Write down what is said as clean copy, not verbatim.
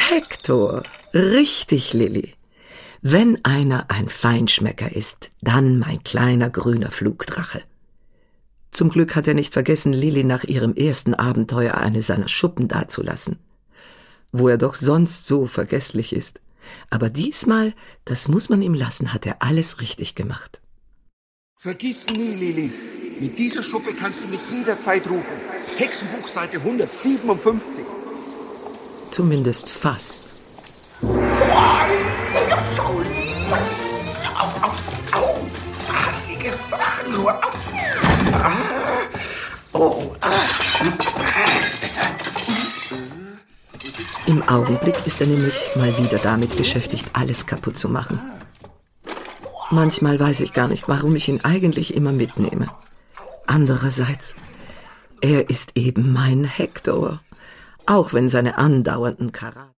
Hector, richtig, Lilli. Wenn einer ein Feinschmecker ist, dann mein kleiner grüner Flugdrache. Zum Glück hat er nicht vergessen, Lilli nach ihrem ersten Abenteuer eine seiner Schuppen dazulassen. Wo er doch sonst so vergesslich ist. Aber diesmal, das muss man ihm lassen, hat er alles richtig gemacht. Vergiss nie, Lilli. Mit dieser Schuppe kannst du mit jeder Zeit rufen. Hexenbuch Seite 157. Zumindest fast. Oh, ja, schau. Au. Hasliges Drachenrohr. Besser. Im Augenblick ist er nämlich mal wieder damit beschäftigt, alles kaputt zu machen. Manchmal weiß ich gar nicht, warum ich ihn eigentlich immer mitnehme. Andererseits, er ist eben mein Hector, auch wenn seine andauernden Charakter